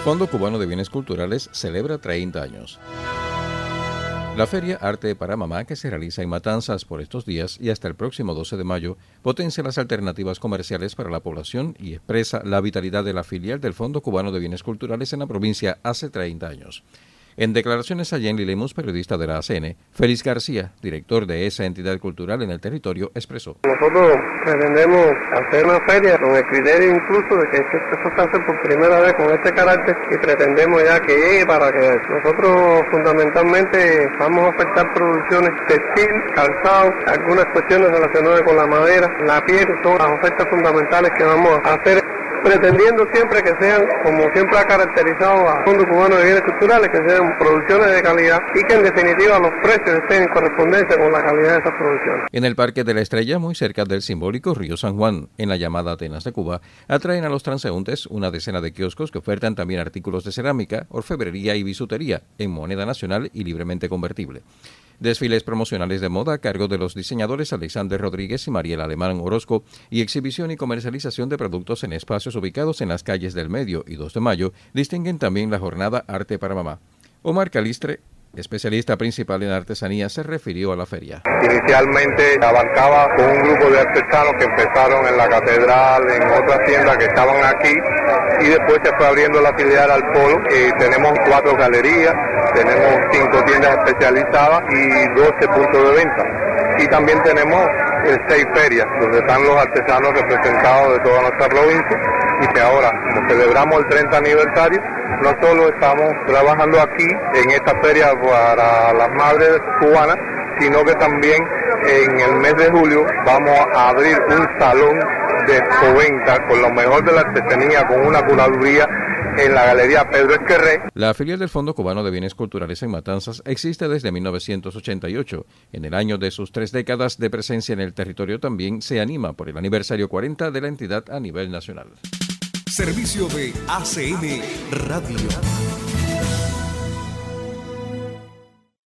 Fondo Cubano de Bienes Culturales celebra 30 años. La Feria Arte para Mamá, que se realiza en Matanzas por estos días y hasta el próximo 12 de mayo, potencia las alternativas comerciales para la población y expresa la vitalidad de la filial del Fondo Cubano de Bienes Culturales en la provincia hace 30 años. En declaraciones a Jenny Lemus, periodista de la ACN, Félix García, director de esa entidad cultural en el territorio, expresó. Nosotros pretendemos hacer una feria con el criterio incluso de que esto se hace por primera vez con este carácter y pretendemos ya que llegue para que nosotros fundamentalmente vamos a ofertar producciones textil, calzado, algunas cuestiones relacionadas con la madera, la piel, son las ofertas fundamentales que vamos a hacer, pretendiendo siempre que sean, como siempre ha caracterizado a Fondo Cubano de Bienes Culturales, que sean producciones de calidad y que en definitiva los precios estén en correspondencia con la calidad de esas producciones. En el Parque de la Estrella, muy cerca del simbólico Río San Juan, en la llamada Atenas de Cuba, atraen a los transeúntes una decena de kioscos que ofertan también artículos de cerámica, orfebrería y bisutería en moneda nacional y libremente convertible. Desfiles promocionales de moda a cargo de los diseñadores Alexander Rodríguez y Mariel Alemán Orozco y exhibición y comercialización de productos en espacios ubicados en las calles del Medio y 2 de Mayo distinguen también la jornada Arte para Mamá. Omar Calistre, especialista principal en artesanía, se refirió a la feria. Inicialmente abarcaba con un grupo de artesanos que empezaron en la catedral, en otras tiendas que estaban aquí, y después se fue abriendo la filial al polo. Tenemos 4 galerías, tenemos 5 tiendas especializadas y 12 puntos de venta. Y también tenemos 6 ferias, donde están los artesanos representados de toda nuestra provincia, y que ahora, como celebramos el 30 aniversario, no solo estamos trabajando aquí en esta feria para las madres cubanas, sino que también en el mes de julio vamos a abrir un salón de expoventa con lo mejor de la artesanía, con una curaduría en la Galería Pedro Esquerré. La filial del Fondo Cubano de Bienes Culturales en Matanzas existe desde 1988. En el año de sus 3 décadas de presencia en el territorio también se anima por el aniversario 40 de la entidad a nivel nacional. Servicio de ACN Radio.